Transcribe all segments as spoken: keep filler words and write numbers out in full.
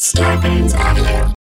Scarpins Audio.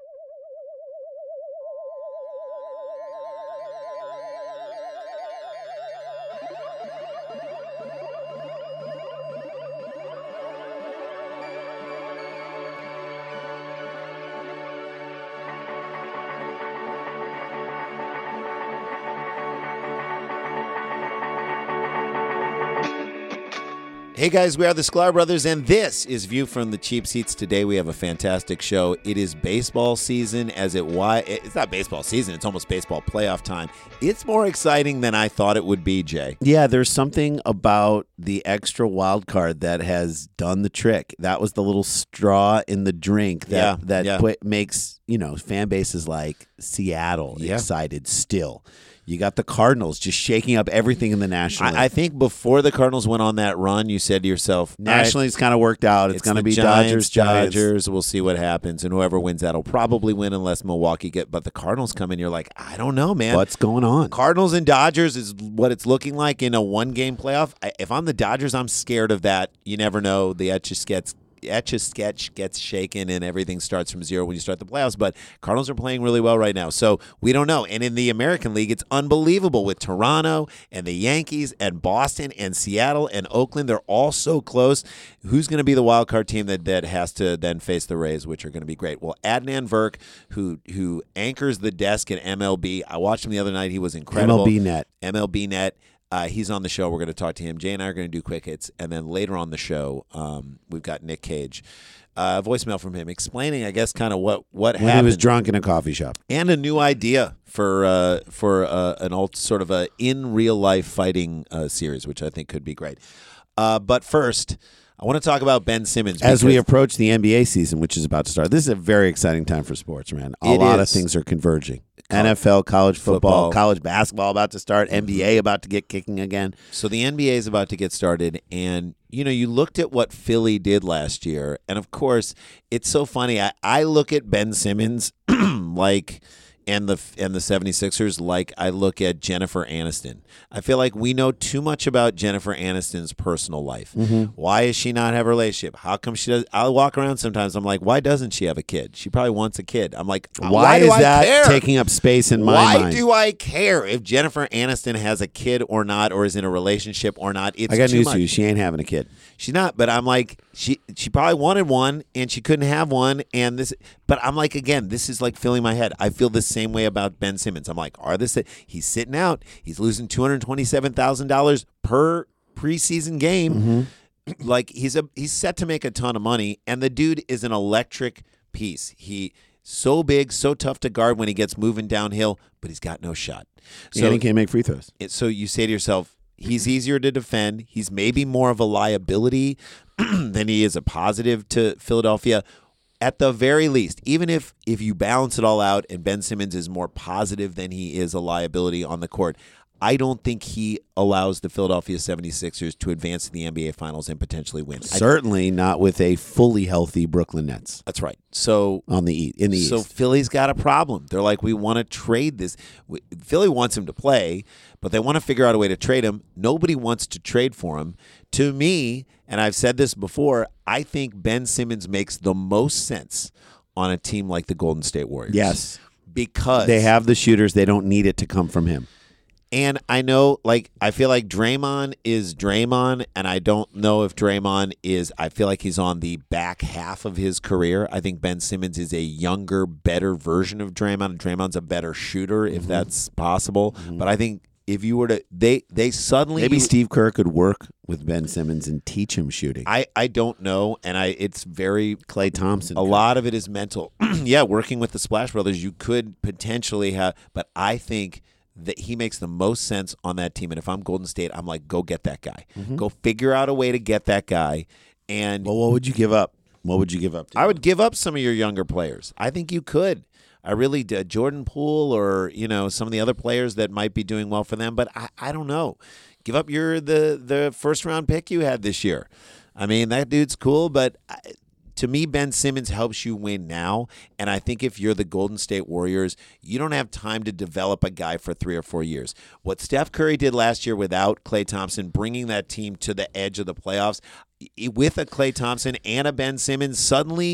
Hey guys, we are the Sklar Brothers, and this is View from the Cheap Seats. Today we have a fantastic show. It is baseball season, as it why it's not baseball season, it's almost baseball playoff time. It's more exciting than I thought it would be, Jay. Yeah, there's something about the extra wild card that has done the trick. That was the little straw in the drink that Yeah, that yeah. put, makes, you know, fan bases like Seattle Yeah. excited still. You got the Cardinals just shaking up everything in the National League. I, I think before the Cardinals went on that run, you said to yourself, Nationally, it's kind of worked out. It's, It's going to the be Giants, Dodgers, Giants. Dodgers. We'll see what happens, and whoever wins that'll probably win unless Milwaukee get. But the Cardinals come in, you're like, I don't know, man. What's going on? Cardinals and Dodgers is what it's looking like in a one-game playoff. I, if I'm the Dodgers, I'm scared of that. You never know. The Etch-a-Sketch Etch-a-Sketch gets shaken and everything starts from zero when you start the playoffs. But Cardinals are playing really well right now, so we don't know. And in the American League, it's unbelievable with Toronto and the Yankees and Boston and Seattle and Oakland. They're all so close. Who's going to be the wild card team that, that has to then face the Rays, which are going to be great? Well, Adnan Virk, who who anchors the desk at M L B, I watched him the other night. He was incredible. M L B Net. M L B Net. Uh, he's on the show. We're going to talk to him. Jay and I are going to do quick hits. And then later on the show, um, we've got Nick Cage. Uh, voicemail from him explaining, I guess, kind of what, what When happened. he was drunk in a coffee shop. And a new idea for uh, for uh, an old sort of a in real life fighting uh, series, which I think could be great. Uh, but first, I want to talk about Ben Simmons. As we because approach the N B A season, which is about to start, this is a very exciting time for sports, man. A It lot is. of things are converging. N F L, college football, Football. college basketball about to start, N B A about to get kicking again. So the N B A is about to get started, and you know, you looked at what Philly did last year, and of course, it's so funny. I, I look at Ben Simmons like and the and the 76ers like I look at Jennifer Aniston. I feel like we know too much about Jennifer Aniston's personal life. Mm-hmm. Why does she not have a relationship? How come she does? I'll walk around sometimes. I'm like, why doesn't she have a kid? She probably wants a kid. I'm like, Why, why do is I that care? taking up space in my Why mind? do I care if Jennifer Aniston has a kid or not, or is in a relationship or not? It's I got too news much. for you. She ain't having a kid. She's not, but I'm like, she she probably wanted one and she couldn't have one, and this. But I'm like, again, this is like filling my head. I feel the same way about Ben Simmons. I'm like, are this? He's sitting out. He's losing two hundred twenty-seven thousand dollars per preseason game. Mm-hmm. Like he's a he's set to make a ton of money, and the dude is an electric piece. He so big, so tough to guard when he gets moving downhill, but he's got no shot. So and he can't make free throws. it, so you say to yourself, he's easier to defend. He's maybe more of a liability than he is a positive to Philadelphia. At the very least, even if if you balance it all out and Ben Simmons is more positive than he is a liability on the court, I don't think he allows the Philadelphia 76ers to advance to the N B A Finals and potentially win. I- Certainly not with a fully healthy Brooklyn Nets that's right. So on the e- in the So East. Philly's got a problem. They're like, we want to trade this. We- Philly wants him to play, but they want to figure out a way to trade him. Nobody wants to trade for him. To me, and I've said this before, I think Ben Simmons makes the most sense on a team like the Golden State Warriors. Yes. Because They have the shooters. They don't need it to come from him. And I know, like, I feel like Draymond is Draymond, and I don't know if Draymond is, I feel like he's on the back half of his career. I think Ben Simmons is a younger, better version of Draymond. Draymond's a better shooter, if that's possible. But I think if you were to, they they suddenly. Maybe Steve Kerr could work with Ben Simmons and teach him shooting. I, I don't know, and I it's very. Klay Thompson. A could. lot of it is mental. Yeah, working with the Splash Brothers, you could potentially have, but I think that he makes the most sense on that team. And if I'm Golden State, I'm like, go get that guy. Go figure out a way to get that guy. And Well, what would you give up? What would you give up to? I would give up some of your younger players. I think you could. I really did. Jordan Poole or, you know, some of the other players that might be doing well for them. But I, I don't know. Give up your the, the first round pick you had this year. I mean, that dude's cool, but I, to me, Ben Simmons helps you win now. And I think if you're the Golden State Warriors, you don't have time to develop a guy for three or four years. What Steph Curry did last year without Klay Thompson, bringing that team to the edge of the playoffs, with a Klay Thompson and a Ben Simmons, suddenly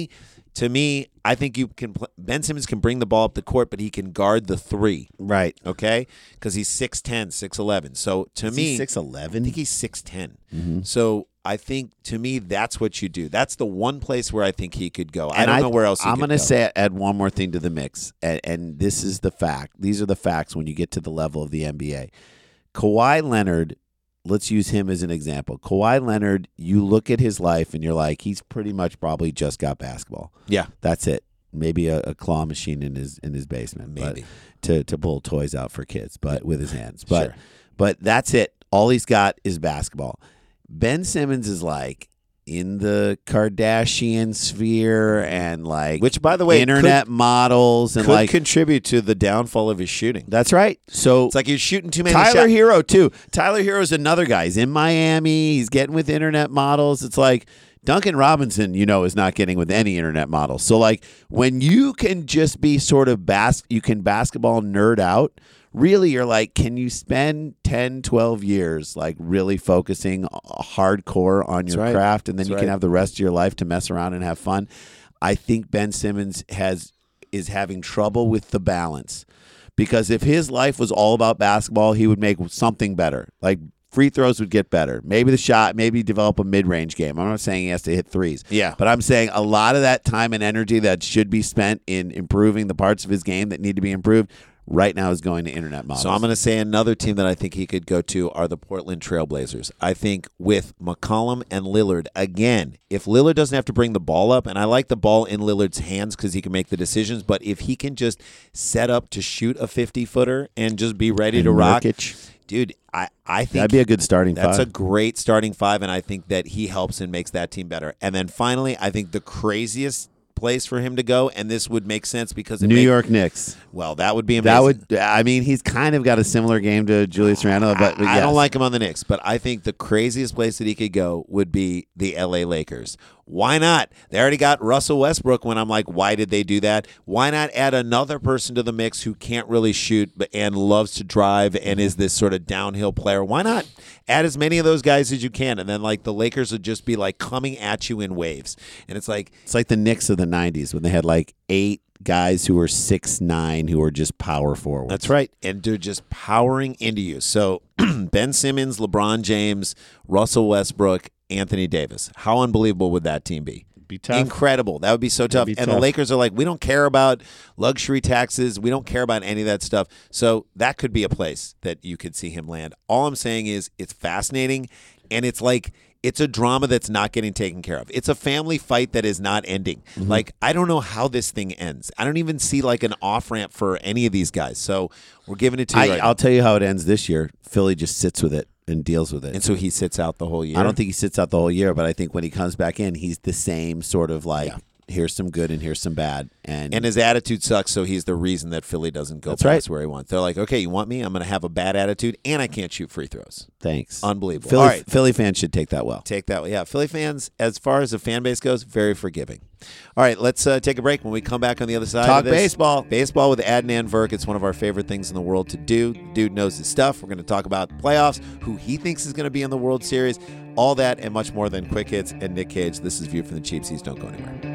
To me, I think you can. Ben Simmons can bring the ball up the court, but he can guard the three. Right. Okay, because he's six ten, six eleven. So to Is me, he six I eleven? think he's six ten. Mm-hmm. So I think to me, that's what you do. That's the one place where I think he could go. I And don't know where else. He I'm could going to go. say add one more thing to the mix, and, and this is the fact. These are the facts when you get to the level of the N B A. Kawhi Leonard. Let's use him as an example. Kawhi Leonard, you look at his life and you're like, he's pretty much probably just got basketball. Yeah, That's it. Maybe a, a claw machine in his in his basement, Maybe. but to to pull toys out for kids, but with his hands. But Sure. but that's it. All he's got is basketball. Ben Simmons is like in the Kardashian sphere and like which, by the way, internet could, models and could like contribute to the downfall of his shooting. that's right. So It's like you're shooting too many Tyler shots. Hero too. Tyler Hero's another guy. He's in Miami. He's getting with internet models. It's like Duncan Robinson, you know, is not getting with any internet models. So like when you can just be sort of bas- you can basketball nerd out. Really, you're like, can you spend ten, twelve years like really focusing hardcore on your right. craft, and then That's you right. can have the rest of your life to mess around and have fun? I think Ben Simmons has is having trouble with the balance. Because if his life was all about basketball, he would make something better. Like free throws would get better. Maybe the shot, maybe develop a mid-range game. I'm not saying he has to hit threes. Yeah. But I'm saying a lot of that time and energy that should be spent in improving the parts of his game that need to be improved right now is going to internet models. So I'm going to say another team that I think he could go to are the Portland Trailblazers. I think with McCollum and Lillard, again, if Lillard doesn't have to bring the ball up, and I like the ball in Lillard's hands because he can make the decisions, but if he can just set up to shoot a fifty-footer and just be ready And to rock, Nurkic. dude, I, I think That'd be a good starting that's a five. great starting five, and I think that he helps and makes that team better. And then finally, I think the craziest place for him to go, and this would make sense because it New make- York Knicks. Well, that would be amazing. That would. I mean, he's kind of got a similar game to Julius Randle, but, but I, I yes. don't like him on the Knicks, but I think the craziest place that he could go would be the L A Lakers. Why not? They already got Russell Westbrook. When I'm like, why did they do that? Why not add another person to the mix who can't really shoot but and loves to drive and is this sort of downhill player? Why not add as many of those guys as you can? And then like the Lakers would just be like coming at you in waves. And it's like It's like the Knicks of the nineties when they had like eight guys who were six nine who were just power forwards. That's right. And they're just powering into you. So Ben Simmons, LeBron James, Russell Westbrook, Anthony Davis. How unbelievable would that team be? Be tough. Incredible. That would be so tough. be and the tough. Lakers are like, we don't care about luxury taxes. We don't care about any of that stuff. So that could be a place that you could see him land. All I'm saying is it's fascinating, and it's like it's a drama that's not getting taken care of. It's a family fight that is not ending. Mm-hmm. Like, I don't know how this thing ends. I don't even see like an off-ramp for any of these guys. So we're giving it to you I, right I'll now. tell you how it ends this year. Philly just sits with it and deals with it. And so he sits out the whole year. I don't think he sits out the whole year, but I think when he comes back in, he's the same sort of like, Yeah. here's some good and here's some bad. And, And his attitude sucks, so he's the reason that Philly doesn't go That's past right. where he wants. They're like, okay, you want me? I'm going to have a bad attitude, and I can't shoot free throws. thanks. Unbelievable. Philly, All right. Philly fans should take that well. Take that. Yeah, Philly fans, as far as the fan base goes, very forgiving. All right, let's uh, take a break. When we come back on the other side Talk of this, baseball. Baseball with Adnan Verk. It's one of our favorite things in the world to do. Dude knows his stuff. We're going to talk about playoffs, who he thinks is going to be in the World Series, all that and much more than Quick Hits and Nick Cage. This is View from the Cheap Seats. Don't go anywhere.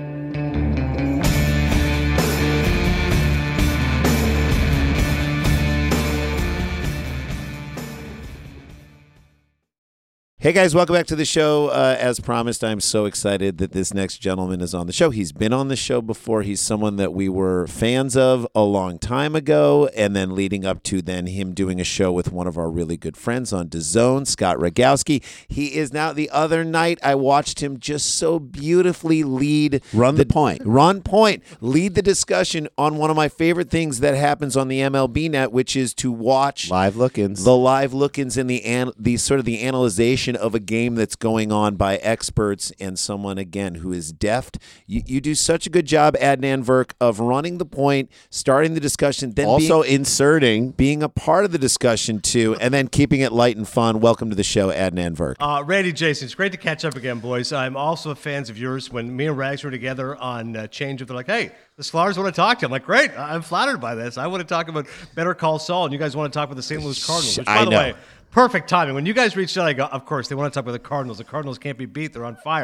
Hey guys, welcome back to the show. Uh, as promised, I'm so excited that this next gentleman is on the show. He's been on the show before. He's someone that we were fans of a long time ago, and then leading up to then him doing a show with one of our really good friends on DAZN, Scott Rogowski. He is now, the other night, I watched him just so beautifully lead. Run the point. Run point. Lead the discussion on one of my favorite things that happens on the M L B net, which is to watch Live look-ins. the live look-ins and the an- the sort of the analyzation of a game that's going on by experts and someone again who is deft. You, you do such a good job, Adnan Verk, of running the point, starting the discussion, then also being, inserting. being a part of the discussion too, and then keeping it light and fun. Welcome to the show, Adnan Verk. Uh, Randy, Jason, it's great to catch up again, boys. I'm also a fan of yours. When me and Rags were together on uh, Change Up, they're like, hey, the Sklar's want to talk to you. I'm like, great. I'm flattered by this. I want to talk about Better Call Saul, and you guys want to talk about the Saint Louis Cardinals, which, by I the know. way, perfect timing. When you guys reached out, I go, of course, they want to talk about the Cardinals. The Cardinals can't be beat. They're on fire.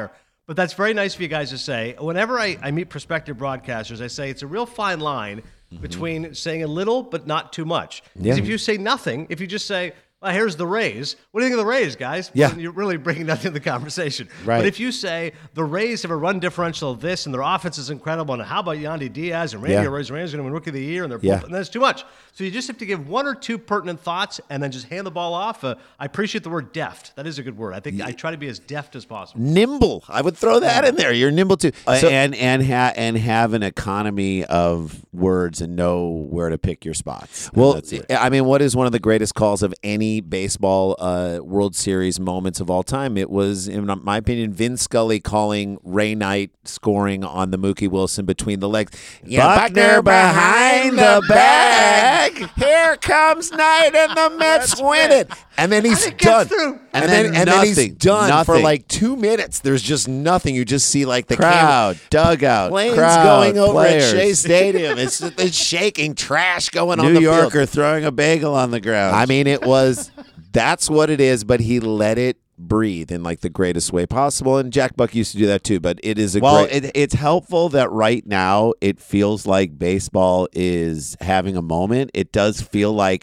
But that's very nice of you guys to say. Whenever I, I meet prospective broadcasters, I say it's a real fine line mm-hmm. between saying a little but not too much. Because yeah. if you say nothing, if you just say, well, here's the Rays. What do you think of the Rays, guys? Yeah. Well, you're really bringing nothing to the conversation. Right. But if you say the Rays have a run differential of this and their offense is incredible, and how about Yandy Diaz and Randy yeah. Arozarena is going to win Rookie of the Year, and they're yeah. and that's too much. So you just have to give one or two pertinent thoughts and then just hand the ball off. Uh, I appreciate the word deft. That is a good word. I think yeah. I try to be as deft as possible. Nimble. I would throw that in there. You're nimble too. Uh, so, and and ha- and have an economy of words and know where to pick your spots. Well, I mean, what is one of the greatest calls of any baseball uh, World Series moments of all time? It was, in my opinion, Vin Scully calling Ray Knight scoring on the Mookie Wilson between the legs. You Buckner behind the bag. Here comes Knight, and the Mets win it. And then he's done. Through. And, and then, then and nothing, then he's done nothing. for like two minutes. There's just nothing. You just see like the crowd, camera, dugout, planes crowd, going over players. at Shea Stadium. It's, it's shaking, trash going New on the Yorker field. throwing a bagel on the ground. I mean, it was. That's what it is. But he let it breathe in like the greatest way possible. And Jack Buck used to do that too. But it is a well. great. It, it's helpful that right now it feels like baseball is having a moment. It does feel like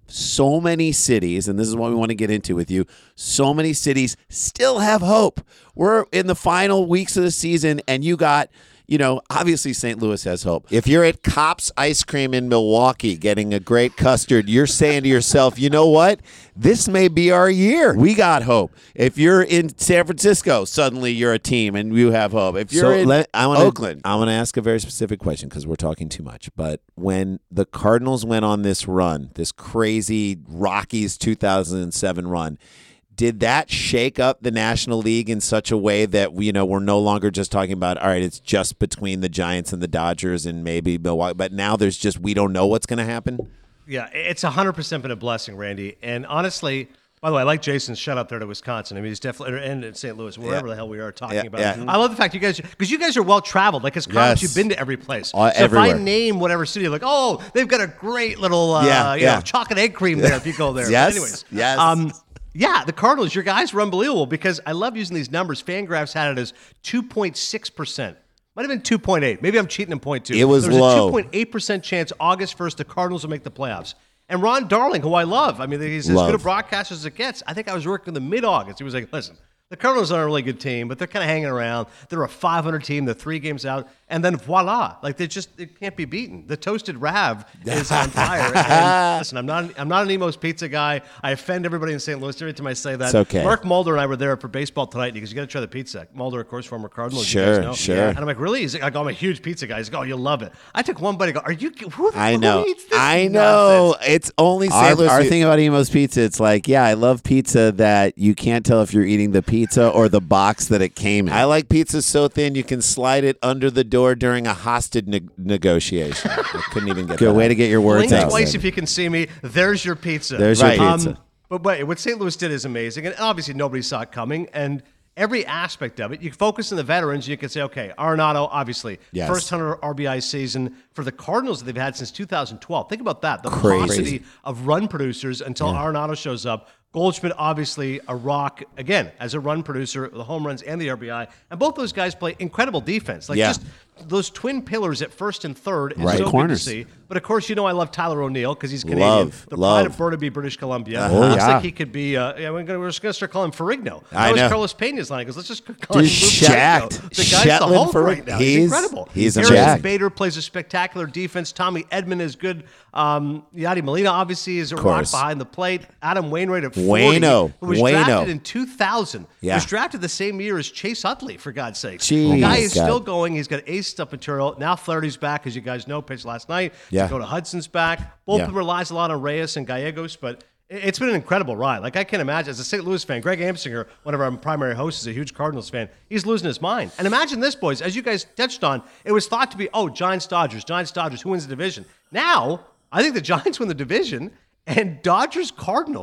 so many cities, and this is what we want to get into with you, so many cities still have hope. We're in the final weeks of the season, and you got, you know, obviously Saint Louis has hope. If you're at Kopp's Ice Cream in Milwaukee getting a great custard, you're saying to yourself, you know what? This may be our year. We got hope. If you're in San Francisco, suddenly you're a team and you have hope. If you're so in let, I wanna, Oakland. I want to ask a very specific question because we're talking too much. But when the Cardinals went on this run, this crazy Rockies two thousand seven run, did that shake up the National League in such a way that, you know, we're no longer just talking about, all right, it's just between the Giants and the Dodgers and maybe Milwaukee, but now there's just, we don't know what's going to happen? Yeah, it's one hundred percent been a blessing, Randy. And honestly, by the way, I like Jason's shout out there to Wisconsin. I mean, he's definitely, and in Saint Louis, wherever yeah. the hell we are talking yeah, about. Yeah. I love the fact you guys, because you guys are well traveled. Like as comics, yes. you've been to every place. Uh, so everywhere. if I name whatever city, like, oh, they've got a great little, uh, yeah, you yeah. know, chocolate egg cream there if you go there. yes, But anyways, yes. Um, yeah, the Cardinals, your guys were unbelievable because I love using these numbers. Fangraphs had it as two point six percent. Might have been two point eight. Maybe I'm cheating in point two. It was there was low. a two point eight percent chance August first the Cardinals will make the playoffs. And Ron Darling, who I love, I mean, he's as love. good a broadcaster as it gets. I think I was working in the mid-August. He was like, listen, the Cardinals aren't a really good team, but they're kind of hanging around. They're a five hundred team. They're three games out. And then voila, like they just they can't be beaten. The toasted Rav is on fire. And listen, I'm not I'm not an Emo's Pizza guy. I offend everybody in Saint Louis every time I say that. It's okay. Mark Mulder and I were there for baseball tonight because you got to try the pizza. Mulder, of course, former Cardinal. as you Sure, guys know. sure. And I'm like, really? He's like, I'm a huge pizza guy. He's like, oh, you'll love it. I took one bite. I go, are you? Who the I know. Who eats this I know. nonsense? It's only Our, Saint Louis. our thing about Emo's Pizza, it's like, yeah, I love pizza that you can't tell if you're eating the pizza or the box that it came in. I like pizza so thin you can slide it under the door during a hostage ne- negotiation. I couldn't even get Good that way out. to get your words Blink out. twice if you can see me. There's your pizza. There's your Um, pizza. but wait, what Saint Louis did is amazing, and obviously nobody saw it coming. And every aspect of it, you focus on the veterans. You can say, okay, Arenado, obviously, Yes. first one hundred R B I season for the Cardinals that they've had since two thousand twelve. Think about that. The Crazy. paucity of run producers until Arenado shows up. Goldschmidt, obviously, a rock, again, as a run producer, the home runs and the R B I. And both those guys play incredible defense. Like, Yeah. just those twin pillars at first and third is Right. so Corners. good to see. But, of course, you know I love Tyler O'Neill because he's Canadian. Love, the love. pride of Burnaby, British Columbia. Uh-huh. Looks Yeah. like he could be, uh, yeah, we're going we're just to start calling him Ferrigno. That I was know. Carlos Pena's line. He goes, let's just call him Dude, Lou jacked. Ferrigno. The guy's the Shetland Hulk Ferrig- right now. He's, he's- incredible. he's Harrison jacked. Bader plays a spectacular defense. Tommy Edman is good. Um, Yadi Molina, obviously, is a rock course. behind the plate. Adam Wainwright at forty, Waino. who was Waino. drafted in two thousand. Yeah. Was drafted the same year as Chase Utley, for God's sake. Jeez. The guy Oh, is God. still going. He's got ace stuff material. Now Flaherty's back, as you guys know, pitched last night. Yeah. Dakota Hudson's back. Both Yeah. of them relies a lot on Reyes and Gallegos, but it- it's been an incredible ride. Like, I can't imagine, as a Saint Louis fan, Greg Amsinger, one of our primary hosts, is a huge Cardinals fan. He's losing his mind. And imagine this, boys. As you guys touched on, it was thought to be, oh, Giants-Dodgers, Giants-Dodgers, who wins the division? Now, I think the Giants win the division, and Dodgers-Cardinals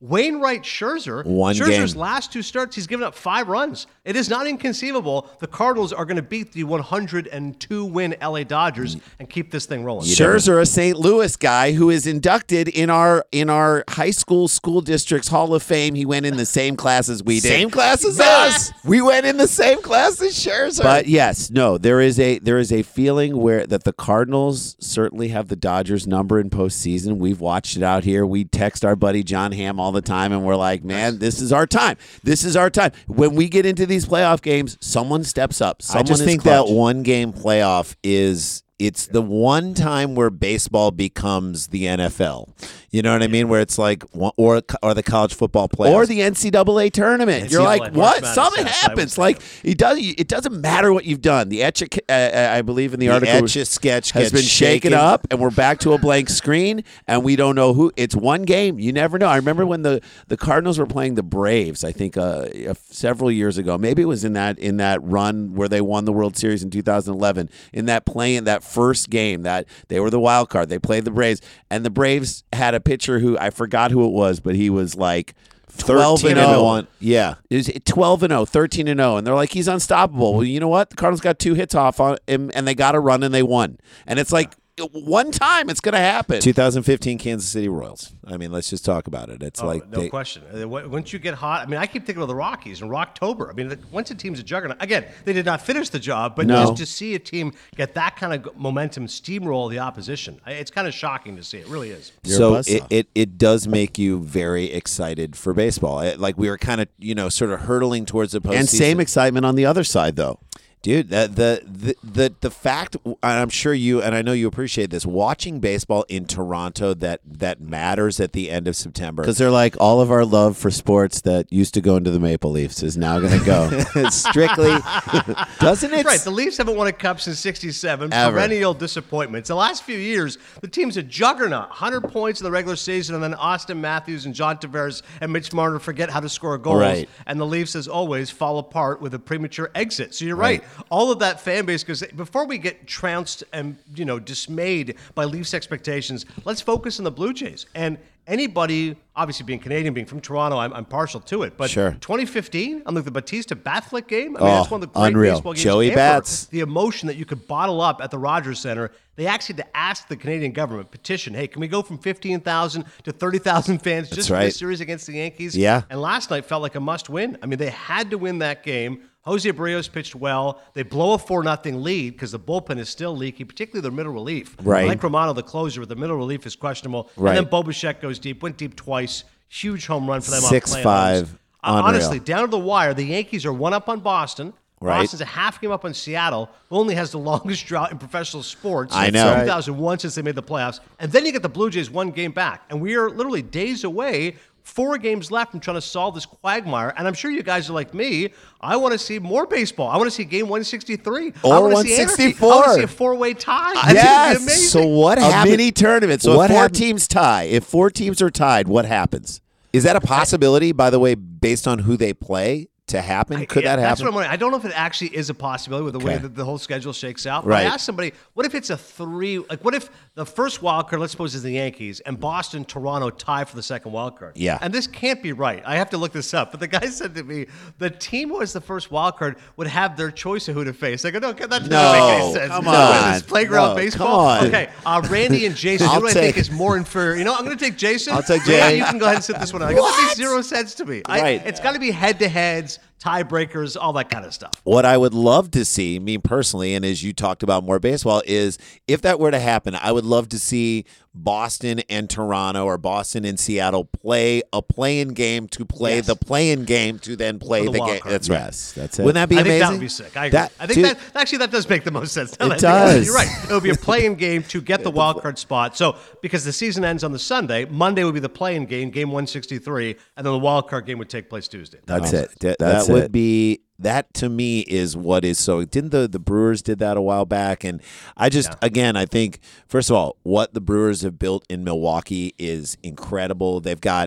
Wainwright, Scherzer. One Scherzer's game. last two starts, he's given up five runs. It is not inconceivable the Cardinals are going to beat the one hundred two win L A Dodgers and keep this thing rolling. Scherzer, a Saint Louis guy who is inducted in our in our high school school district's Hall of Fame. He went in the same class as we did. Same class as Yes! us. We went in the same class as Scherzer. But yes, no, there is a there is a feeling where that the Cardinals certainly have the Dodgers number in postseason. We've watched it out here. We text our buddy John Hamm all the time, and we're like, man, this is our time. This is our time. When we get into these playoff games, someone steps up. Someone I just is think clutch. that one game playoff is it's the one time where baseball becomes the N F L. You know what I mean? Where it's like, or or the college football playoffs. Or the N C double A tournament. You're N C double A, like, March what? Madness, Something yes, I happens. was Like it does. It doesn't matter what you've done. The etch, uh, I believe in the, the article, Etch-a-Sketch has gets been shaken, shaken up, and we're back to a blank screen, and we don't know who. It's one game. You never know. I remember when the, the Cardinals were playing the Braves. I think uh, several years ago. Maybe it was in that in that run where they won the World Series in two thousand eleven. In that play in that first game, that they were the wild card. They played the Braves, and the Braves had a pitcher who I forgot who it was, but he was like twelve and thirteen and oh. one. Yeah. It was twelve and oh, thirteen and oh, and they're like, he's unstoppable. Well, you know what? The Cardinals got two hits off on him, and they got a run, and they won. And it's like, one time it's going to happen. twenty fifteen Kansas City Royals. I mean, let's just talk about it. It's Oh, like no they, question. Uh, w- Once you get hot, I mean, I keep thinking of the Rockies and Rocktober. I mean, the, once a team's a juggernaut, again, they did not finish the job, but No. just to see a team get that kind of momentum, steamroll the opposition, I- it's kind of shocking to see. It really is. You're a so buzzsaw. it, it, it does make you very excited for baseball. It- like we were kind of, you know, sort of hurtling towards the postseason. And same excitement on the other side, though. Dude, the, the the the the fact, and I'm sure you, and I know you appreciate this, watching baseball in Toronto that that matters at the end of September. Because they're like, all of our love for sports that used to go into the Maple Leafs is now going to go. strictly, doesn't it? Right, the Leafs haven't won a cup since sixty-seven. Ever. Perennial disappointments. The last few years, the team's a juggernaut. one hundred points in the regular season, and then Austin Matthews and John Tavares and Mitch Marner forget how to score goals. Right. And the Leafs, as always, fall apart with a premature exit. So you're right. All of that fan base, because before we get trounced and, you know, dismayed by Leafs expectations, let's focus on the Blue Jays. And anybody, obviously being Canadian, being from Toronto, I'm, I'm partial to it. But Sure. twenty fifteen, on like the Batista Batfleck game, I mean, Oh, that's one of the great unreal. baseball games Joey ever. Bats. The emotion that you could bottle up at the Rogers Center. They actually had to ask the Canadian government, petition, hey, can we go from fifteen thousand to thirty thousand fans just for right. this series against the Yankees? Yeah. And last night felt like a must-win. I mean, they had to win that game. Jose Abreu pitched well. They blow a four nothing lead because the bullpen is still leaky, particularly their middle relief. Right. Like Romano, the closer, but the middle relief is questionable. Right. And then Bo Bichette goes deep, went deep twice. Huge home run for them. Six, on play five. Uh, Unreal. honestly, down to the wire, the Yankees are one up on Boston. Right. Boston's a half game up on Seattle, who only has the longest drought in professional sports I since know. two thousand one since they made the playoffs. And then you get the Blue Jays one game back. And we are literally days away, four games left from trying to solve this quagmire. And I'm sure you guys are like me. I want to see more baseball. I want to see game one sixty-three. I Or want to see anarchy. I one sixty-four. want to see a four-way tie. I think it'd be Yes. amazing. So what A happened? mini tournament. So What if four happened- teams tie, if four teams are tied, what happens? Is that a possibility, by the way, based on who they play, to happen? Could Yeah, that That's happen? what I'm wondering. I don't know if it actually is a possibility with the way Okay. that the whole schedule shakes out. But Right. I asked somebody, what if it's a three? Like, what if the first wild card, let's suppose, is the Yankees, and Boston, Toronto tie for the second wild card? Yeah. And this can't be right. I have to look this up. But the guy said to me, the team who was the first wild card would have their choice of who to face. I go, no, that doesn't No, make any sense. come No, on. This playground No, baseball. come on. Okay, uh, Randy and Jason. I'll Who do I think take- is more inferior? You know, I'm going to take Jason. I'll take Yeah, Jay. you can go ahead and sit this one out. I go, that makes zero sense to me. I- Right. It's got to be head-to-heads, tiebreakers, all that kind of stuff. What I would love to see, me personally, and as you talked about more baseball, is if that were to happen, I would love to see Boston and Toronto or Boston and Seattle play a play-in game to play Yes. the play-in game to then play For the, the wild game. card. That's right. Yes, that's it. Wouldn't that be I amazing? think that would be sick. I agree. That- I think dude, that actually that does make the most sense. Now It that I think about does. You're right. It would be a play-in game to get the wild card spot. So because the season ends on the Sunday, Monday would be the play-in game, game one sixty-three, and then the wild card game would take place Tuesday. That's it. That, That's that would it. be that to me is what is so. Didn't the the Brewers did that a while back? And I just Yeah. again I think first of all what the Brewers have built in Milwaukee is incredible. They've got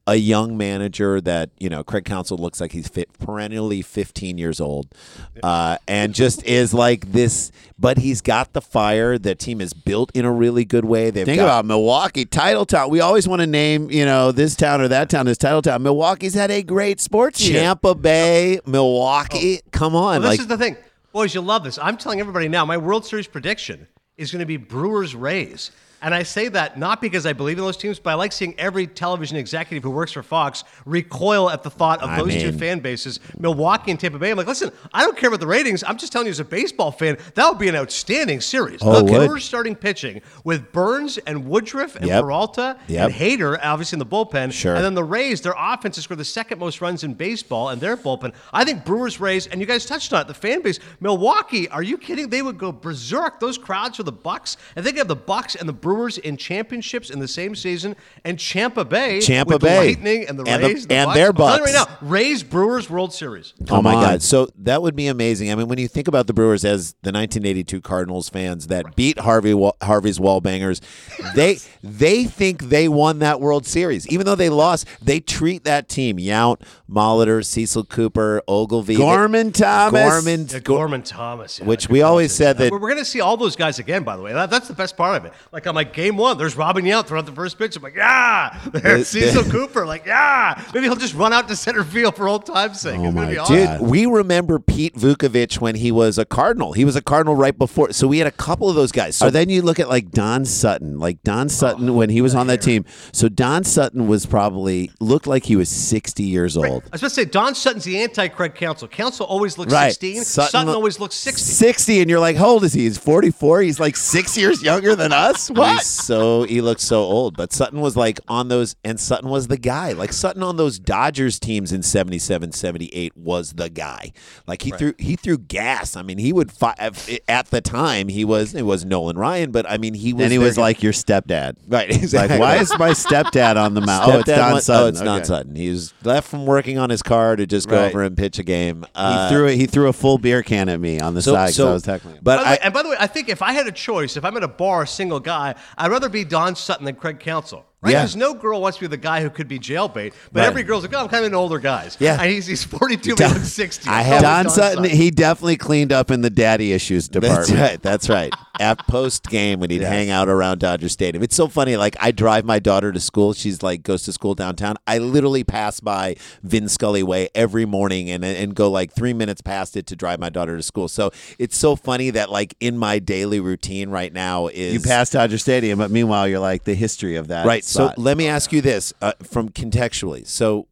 a young manager that, you know, Craig Counsell looks like he's fit, perennially fifteen years old, uh, and just is like this. But he's got the fire. The team is built in a really good way. They've Think got, about Milwaukee, title town. We always want to name, you know, this town or that town as title town. Milwaukee's had a great sports year. Tampa Bay, Milwaukee. Come on, Well, this like is the thing. Boys, you'll love this. I'm telling everybody now, my World Series prediction is going to be Brewers-Rays. And I say that not because I believe in those teams, but I like seeing every television executive who works for Fox recoil at the thought of I those mean- two fan bases, Milwaukee and Tampa Bay. I'm like, listen, I don't care about the ratings. I'm just telling you as a baseball fan, that would be an outstanding series. Oh, the it would. Brewers starting pitching with Burns and Woodruff and Yep. Peralta Yep. and Hader, obviously in the bullpen. Sure. And then the Rays, their offense has scored the second most runs in baseball and their bullpen. I think Brewers, Rays, and you guys touched on it, the fan base. Milwaukee, are you kidding? They would go berserk. Those crowds for the Bucks. And they could have the Bucks and the Brewers in championships in the same season. And Tampa Bay Tampa with Bay. the Lightning and the And the- Rays and, the and Bucks. their I'm telling you Bucks. right now, Rays, Brewers, World Series. Oh my on. God! So that would be amazing. I mean, when you think about the Brewers as the nineteen eighty-two Cardinals fans that beat Harvey Wa- Harvey's Wallbangers, they they think they won that World Series, even though they lost. They treat that team: Yount, Molitor, Cecil Cooper, Ogilvy, Gorman Thomas. Gorman, Yeah, Gor- Gorman Thomas. Yeah, which good we always conversation. said that- We're, we're going to see all those guys again, by the way. That, that's the best part of it. Like, I'm like, game one, there's Robin Yount throwing out the first pitch. I'm like, yeah. There's The- Cecil Cooper. Like, yeah. Maybe he'll just run out to center field for old time's sake. Oh it's going my to be God. awesome. Dude, we remember Pete Vukovich when he was a Cardinal. He was a Cardinal right before. So we had a couple of those guys. So So then you look at like Don Sutton, like Don Sutton Oh, when he was on that team. So Don Sutton was probably looked like he was sixty years old. I was about to say, Don Sutton's the anti-Craig Counsell. Counsell always looks Right. sixteen. Sutton, Sutton lo- always looks sixty. sixty, and you're like, how old is he? He's forty-four. He's like six years younger than us. He's What? so he looked so old, but Sutton was like on those, and Sutton was the guy. Like Sutton on those Dodgers teams in seventy-seven, seventy-eight was the guy. Like he threw he threw gas. I mean, he would fi- at the time he was it was Nolan Ryan, but I mean he was. And he their was guy. like your stepdad. right, Like, exactly. why is my stepdad on the mound? Oh, it's Stepdad Don went- Sutton. Oh, it's Don Okay. Sutton. He was left from working on his car to just go Right. over and pitch a game. Uh, He threw a, he threw a full beer can at me on the so, side because so- I was tackling him. But By the I, way, and by the way, I think if I had a choice, if I'm at a bar, a single guy, I'd rather be Don Sutton than Craig Counsell. Right? Yeah. Because no girl wants to be the guy who could be jailbait, but Right. every girl's like, oh, I'm kind of an older guy. Yeah. And he's, he's forty-two, but he looks sixty. I It's have- always Don Sutton, he definitely cleaned up in the daddy issues department. That's right. That's right. At post game when he'd Yes. hang out around Dodger Stadium. It's so funny. Like I drive my daughter to school. She's like goes to school downtown. I literally pass by Vin Scully Way every morning and and go like three minutes past it to drive my daughter to school. So it's so funny that like in my daily routine right now is You pass Dodger Stadium, but meanwhile, you're like the history of that. right. spot. So let me ask you this uh, from contextually. So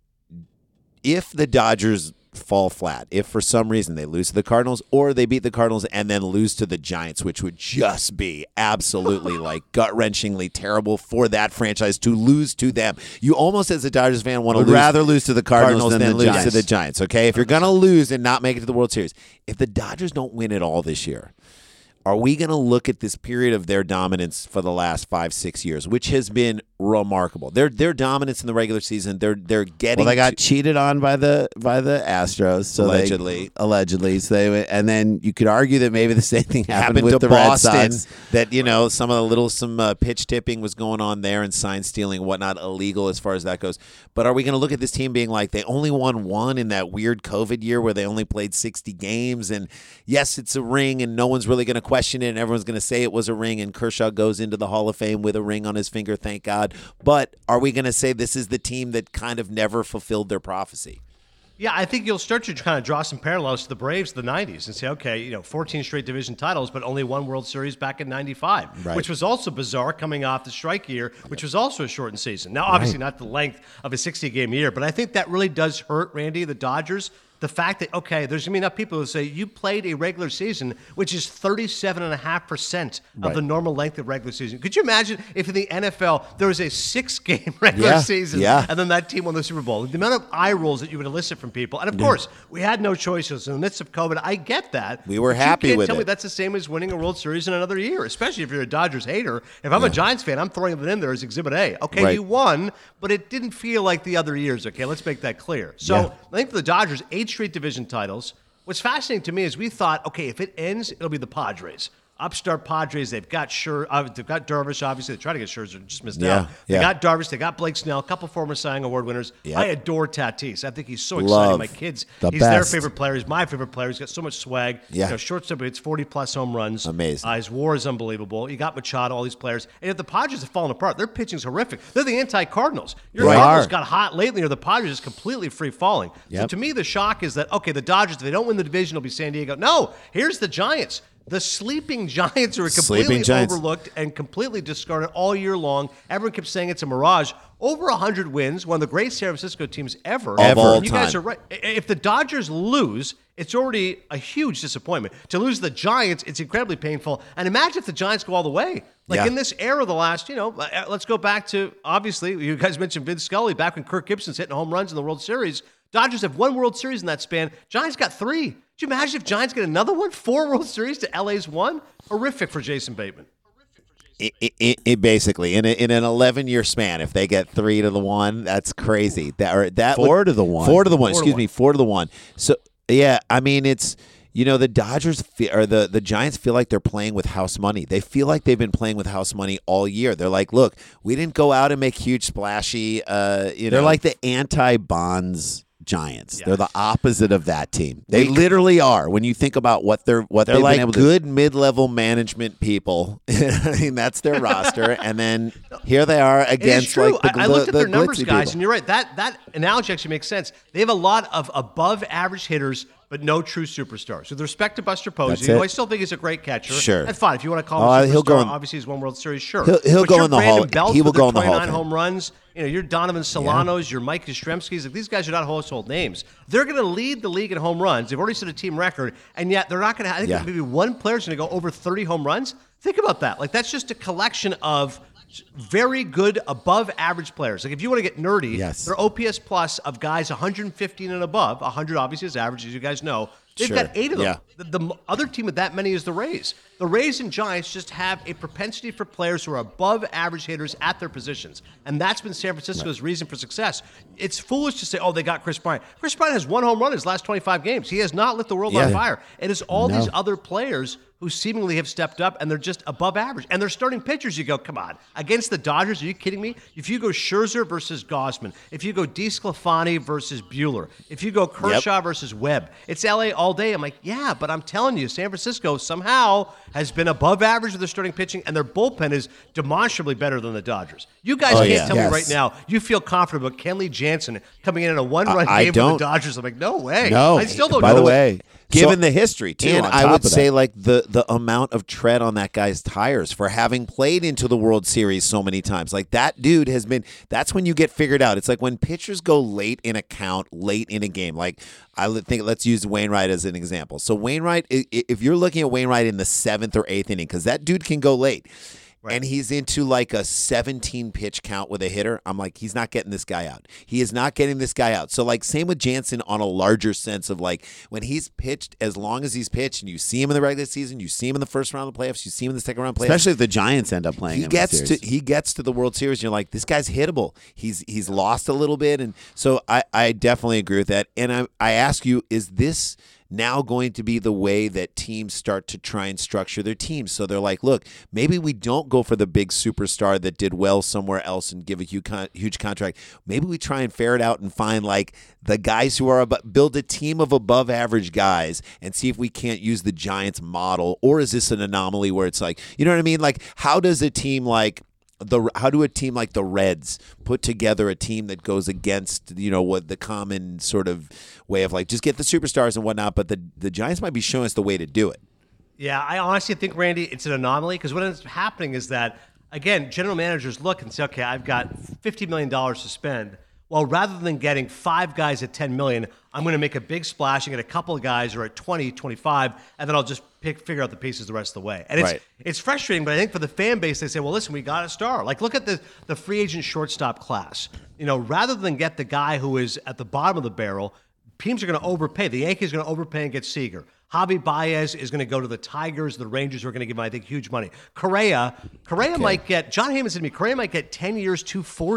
if the Dodgers fall flat, if for some reason they lose to the Cardinals or they beat the Cardinals and then lose to the Giants, which would just be absolutely like gut-wrenchingly terrible for that franchise to lose to them. You almost as a Dodgers fan want to Would lose rather lose to the Cardinals, than, than the lose Giants. to the Giants, okay? If you're going to lose and not make it to the World Series, if the Dodgers don't win it all this year, are we going to look at this period of their dominance for the last five, six years, which has been remarkable? Their their dominance in the regular season, they're they're getting. Well, they got to- cheated on by the by the Astros, so they- Allegedly. allegedly. So they went- and then you could argue that maybe the same thing happened, happened with to the Boston. Red Sox. That you know some of the little some uh, pitch tipping was going on there and sign stealing, whatnot, illegal as far as that goes. But are we going to look at this team being like they only won one in that weird COVID year where they only played sixty games? And yes, it's a ring, and no one's really going to question it, and everyone's going to say it was a ring. And Kershaw goes into the Hall of Fame with a ring on his finger, thank God. But are we going to say this is the team that kind of never fulfilled their prophecy? Yeah, I think you'll start to kind of draw some parallels to the Braves of the nineties and say, okay, you know, fourteen straight division titles, but only one World Series back in ninety-five, Right. which was also bizarre coming off the strike year, which was also a shortened season. Now, obviously not the length of a sixty-game year, but I think that really does hurt, Randy, the Dodgers. The fact that, okay, there's going to be enough people who say you played a regular season, which is thirty-seven point five percent of Right. the normal length of regular season. Could you imagine if in the N F L there was a six-game regular Yeah, season yeah. and then that team won the Super Bowl? The amount of eye rolls that you would elicit from people. And of course, we had no choices in the midst of COVID. I get that. We were But happy you can't with tell me it. that's the same as winning a World Series in another year, especially if you're a Dodgers hater. If I'm a Giants fan, I'm throwing it in there as Exhibit A. Okay, Right. you won, but it didn't feel like the other years. Okay, let's make that clear. So Yeah. I think for the Dodgers, eight straight division titles. What's fascinating to me is we thought, okay, if it ends, it'll be the Padres. upstart Padres. They've got Scher, uh, they've got Darvish. Obviously, they tried to get Scherzer, just missed Yeah, out. They yeah. got Darvish. They got Blake Snell. A couple former Cy Young Award winners. Yep. I adore Tatis. I think he's so exciting. Love My kids, the he's their best. favorite player. He's my favorite player. He's got so much swag. Yeah. You know, shortstop, it's forty plus home runs. Amazing. Uh, his WAR is unbelievable. You got Machado, all these players, and if the Padres have fallen apart, their pitching's horrific. They're the anti-Cardinals. Your They Cardinals are. got hot lately, or the Padres is completely free falling. So Yep. to me, the shock is that okay, the Dodgers, if they don't win the division, it'll be San Diego. No, here's the Giants. The sleeping Giants who are completely Sleeping Giants. overlooked and completely discarded all year long. Everyone kept saying it's a mirage. Over one hundred wins, one of the great San Francisco teams ever. Of all And you guys time. are right. I- If the Dodgers lose, it's already a huge disappointment. To lose the Giants, it's incredibly painful. And imagine if the Giants go all the way. Like Yeah. in this era, the last, you know, uh, let's go back to, obviously, you guys mentioned Vince Scully back when Kirk Gibson's hitting home runs in the World Series. Dodgers have one World Series in that span. Giants got three. Could you imagine if Giants get another one? Four World Series to L A's one? Horrific for Jason Bateman. It, it, it basically in a, in an eleven year span, if they get three to the one, that's crazy. That or that Four would- to the one. four to the one. Four to excuse one. me, four to the one. So yeah, I mean it's you know the Dodgers fe- or the the Giants feel like they're playing with house money. They feel like they've been playing with house money all year. They're like, look, we didn't go out and make huge splashy. Uh, you know, they're like the anti Bonds. Giants. Yeah. They're the opposite of that team. They literally are. When you think about what they're what They're they've like been able to good mid-level management people. I mean, that's their roster, and then here they are It is against true. like the, I, I the- looked at the their numbers, glitzy guys, people. and you're right. That that analogy actually makes sense. They have a lot of above average hitters, but no true superstars. With respect to Buster Posey, That's who it. I still think he's a great catcher. Sure. That's fine. If you want to call Oh, him a he'll superstar, go in- obviously he's won World Series, sure. He'll- he'll But go your in the Brandon Hall- Belts he will with their go in the Hall of twenty-nine Fame. home runs. You know, your Donovan Solanos, your Mike Yastrzemski's. Like, these guys are not household names. They're going to lead the league in home runs. They've already set a team record, and yet they're not going to. I think Yeah. maybe one player's going to go over thirty home runs. Think about that. Like, that's just a collection of very good above average players. Like if you want to get nerdy, Yes. their O P S plus of guys one hundred fifteen and above, one hundred obviously is average, as you guys know. They've Sure. got eight of them. Yeah. The, the m- other team with that many is the Rays. The Rays and Giants just have a propensity for players who are above average hitters at their positions. And that's been San Francisco's reason for success. It's foolish to say, oh, they got Chris Bryant. Chris Bryant has one home run in his last twenty-five games. He has not lit the world Yeah. on fire. It is all No. these other players who seemingly have stepped up, and they're just above average. And they're starting pitchers. You go, come on. Against the Dodgers, are you kidding me? If you go Scherzer versus Gosman, if you go DeSclafani versus Bueller, if you go Kershaw versus Webb, it's L A all day. I'm like, yeah, but I'm telling you, San Francisco somehow has been above average with their starting pitching, and their bullpen is demonstrably better than the Dodgers. You guys Oh, can't yeah. tell Yes. me right now you feel confident about Kenley Jansen coming in in a one-run I- I game don't. with the Dodgers. I'm like, no way. No. I still don't By know. the way, Given so- the history, too. And on I top would of say, that. like the the amount of tread on that guy's tires for having played into the World Series so many times. Like that dude has been. That's when you get figured out. It's like when pitchers go late in a count, late in a game. Like I would think. Let's use Wainwright as an example. So Wainwright, i- i- if you're looking at Wainwright in the seventh or eighth inning, because that dude can go late. And he's into like a seventeen pitch count with a hitter. I'm like, he's not getting this guy out. He is not getting this guy out. So like same with Jansen on a larger sense of like when he's pitched, as long as he's pitched and you see him in the regular season, you see him in the first round of the playoffs, you see him in the second round of the playoffs. especially if the Giants end up playing he him in the gets to series. he gets to the World Series and you're like, this guy's hittable. He's he's lost a little bit. And so I, I definitely agree with that. And I I ask you, is this now going to be the way that teams start to try and structure their teams? So they're like, look, maybe we don't go for the big superstar that did well somewhere else and give a huge, con- huge contract. Maybe we try and ferret out and find like the guys who are about, build a team of above average guys and see if we can't use the Giants model. Or is this an anomaly where it's like, you know what I mean? Like, how does a team like the how do a team like the Reds put together a team that goes against, you know, what the common sort of way of like just get the superstars and whatnot, but the the Giants might be showing us the way to do it. Yeah, I honestly think, Randy, it's an anomaly because what ends up happening is that, again, general managers look and say, okay, I've got fifty million dollars to spend. Well, rather than getting five guys at ten million dollars, I'm going to make a big splash and get a couple of guys who are at twenty, twenty-five, and then I'll just pick, figure out the pieces the rest of the way. And it's Right. it's frustrating, but I think for the fan base, they say, well, listen, we got a star. Like, look at the, the free agent shortstop class. You know, rather than get the guy who is at the bottom of the barrel, teams are going to overpay. The Yankees are going to overpay and get Seager. Javi Baez is going to go to the Tigers. The Rangers are going to give him, I think, huge money. Correa, Correa might get, John Heyman said to me, Correa might get ten years, two forty.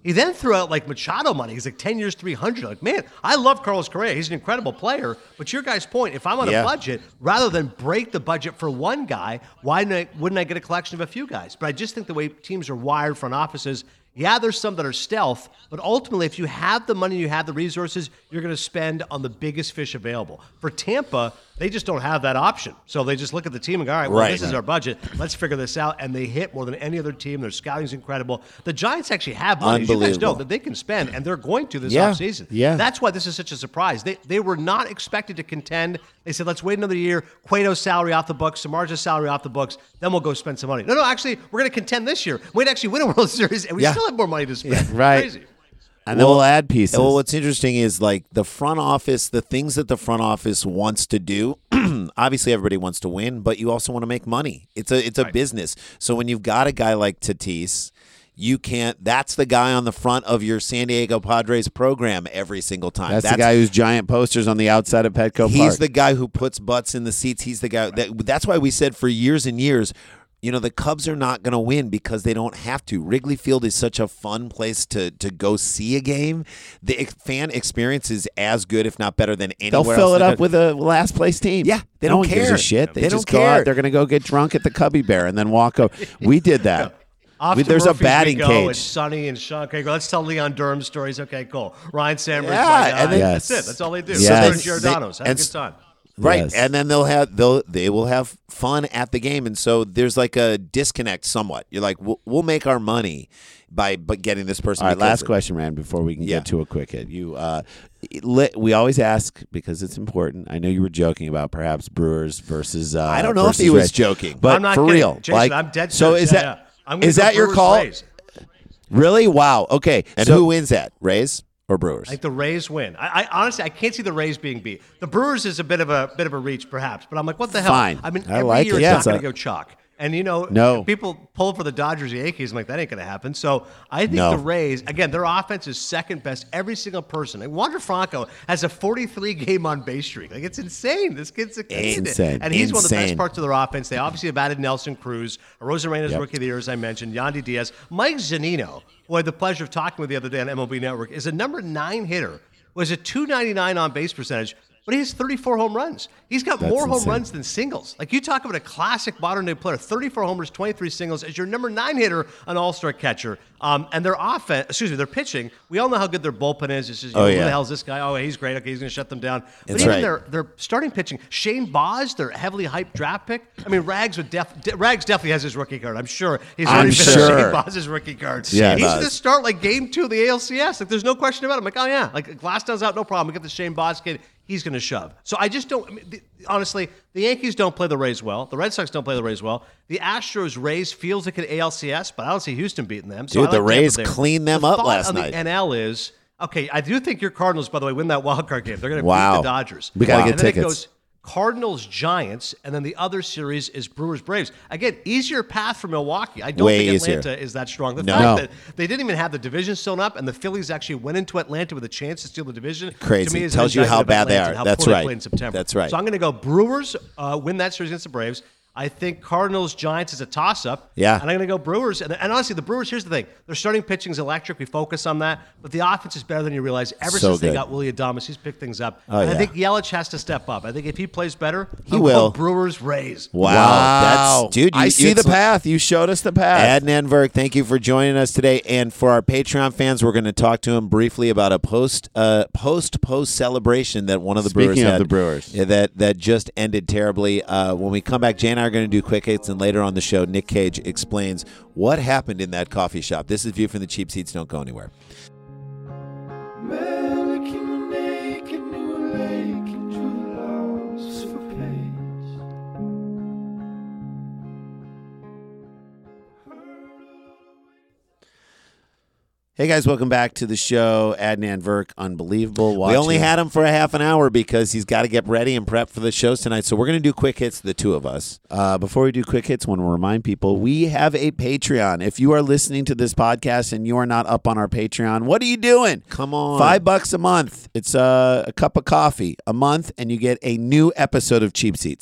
He then threw out like Machado money. He's like ten years, three hundred. Like, man, I love Carlos Correa. He's an incredible player. But your guy's point, if I'm on Yeah. a budget, rather than break the budget for one guy, why not, wouldn't I get a collection of a few guys? But I just think the way teams are wired, front offices, yeah, there's some that are stealth, but ultimately, if you have the money, you have the resources, you're going to spend on the biggest fish available. For Tampa, they just don't have that option. So they just look at the team and go, all right, well, Right. this is our budget. Let's figure this out. And they hit more than any other team. Their scouting's incredible. The Giants actually have money, as you guys know, Unbelievable. that they can spend, and they're going to this Yeah. offseason. Yeah. That's why this is such a surprise. They they were not expected to contend. They said, let's wait another year. Cueto's salary off the books, Samardzij's salary off the books, then we'll go spend some money. No, no, actually, we're going to contend this year. We'd actually win a World Series, and we Yeah. still have more money to spend. Right. Crazy. And then Well- we'll add pieces. Well, what's interesting is like the front office, the things that the front office wants to do. Obviously, everybody wants to win, but you also want to make money. It's a it's a business. So when you've got a guy like Tatis, you can't. That's the guy on the front of your San Diego Padres program every single time. That's, the guy who's giant posters on the outside of Petco He's Park. the guy who puts butts in the seats. He's the guy. That, that's why we said for years and years, you know, the Cubs are not going to win because they don't have to. Wrigley Field is such a fun place to to go see a game. The ex- fan experience is as good, if not better, than They'll anywhere fill else it in the up country. with a last place team. Yeah, they no don't one gives care. a shit. They, They just don't go care. out. They're going to go get drunk at the Cubby Bear and then walk over. We did that. Off We- to there's a Murphy's we batting go. cage. It's Sonny and Sean. Okay, let's tell Leon Durham stories. Okay, cool. Ryan Sandberg's Yeah, my guy. and then- That's Yes. it. That's all they do. Yes. Yes. They- Giordano's. Have a and- good time. Right, Yes. and then they'll have they'll they will have fun at the game, and so there's like a disconnect somewhat. You're like, we'll, we'll make our money by but getting this person. All right, because last of- question, Rand, before we can Yeah. get to a quick hit. You, uh, lit, we always ask because it's important. I know you were joking about perhaps Brewers versus. Uh, I don't know if versus he was Rays. joking. but I'm not for kidding. real, Jason, like, I'm dead so serious. is Yeah, that yeah. I'm gonna is go that your Brewers call? Rays. Really? Wow. Okay. And so, who wins that? Rays or Brewers? I think the Rays win. I, I honestly, I can't see the Rays being beat. The Brewers is a bit of a bit of a reach, perhaps, but I'm like, what the hell? Fine. I mean, I every like year it. it's Yeah, not it's going a- to go chalk. And you know, No. people pull for the Dodgers, Yankees. I'm like, that ain't going to happen. So I think No. the Rays, again, their offense is second best. Every single person. Like Wander Franco has a forty-three game on base streak. Like it's insane. This kid's a kid. Insane. And he's one of the best Insane. parts of their offense. They obviously have added Nelson Cruz, Rosarena's Yep. rookie of the year, as I mentioned, Yandy Diaz, Mike Zunino, who I had the pleasure of talking with the other day on M L B Network, is a number nine hitter. Was a two ninety-nine on base percentage, but he has thirty-four home runs. He's got That's more home insane. runs than singles. Like you talk about a classic modern day player, thirty-four homers, twenty-three singles as your number nine hitter, an all-star catcher. Um, and their offense, excuse me, their pitching, we all know how good their bullpen is. It's just, you Oh, know, yeah. who the hell is this guy? Oh, he's great. Okay, he's going to shut them down. But That's even right. their, their starting pitching, Shane Boz, their heavily hyped draft pick. I mean, Rags would def, De- Rags definitely has his rookie card. I'm sure he's I'm already been sure. Shane Boz's rookie card. Yeah, he's Boz. going to start like game two of the A L C S. Like there's no question about it. I'm like, oh yeah, like Glasnow's out, no problem. We get the Shane Boz kid. He's going to shove. So I just don't. I mean, the, honestly, the Yankees don't play the Rays well. The Red Sox don't play the Rays well. The Astros Rays feels like an A L C S, but I don't see Houston beating them. So Dude, I the like Tampa Rays there. cleaned them The up thought last on night. The N L is okay. I do think your Cardinals, by the way, win that wild card game. They're going to Wow. beat the Dodgers. We gotta Wow. get and then tickets. It goes Cardinals, Giants, and then the other series is Brewers, Braves. Again, easier path for Milwaukee. I don't Way think easier. Atlanta is that strong. The No. fact No. that they didn't even have the division sewn up, and the Phillies actually went into Atlanta with a chance to steal the division. Crazy. To me, is Tells an you how indictment of bad they Atlanta are. and how That's poor they right. played in September. That's right. So I'm going to go Brewers uh, win that series against the Braves. I think Cardinals Giants is a toss up. Yeah. And I'm going to go Brewers. And, and honestly, the Brewers, here's the thing. Their starting pitching is electric. We focus on that. But the offense is better than you realize. Ever So since they good. got Willie Adames, he's picked things up. Oh, and yeah. I think Yelich has to step up. I think if he plays better, He I'm will. going Brewers Rays. Wow, Wow. that's dude. You, I see it's the like- path. You showed us the path. Adnan Verk, thank you for joining us today. And for our Patreon fans, we're going to talk to him briefly about a post uh, post post celebration that one of the Speaking Brewers of had. the Brewers. Yeah, that that just ended terribly. Uh, when we come back, Jay and I are going to do quick hits, and later on the show, Nick Cage explains what happened in that coffee shop. This is View from the Cheap Seats. Don't go anywhere. Hey guys, welcome back to the show. Adnan Verk, unbelievable. We only watching. had him for a half an hour because he's got to get ready and prep for the shows tonight. So we're going to do quick hits, the two of us. Uh, before we do quick hits, I want to remind people we have a Patreon. If you are listening to this podcast and you are not up on our Patreon, what are you doing? Come on. Five bucks a month. It's uh, a cup of coffee a month, and you get a new episode of Cheap Seats.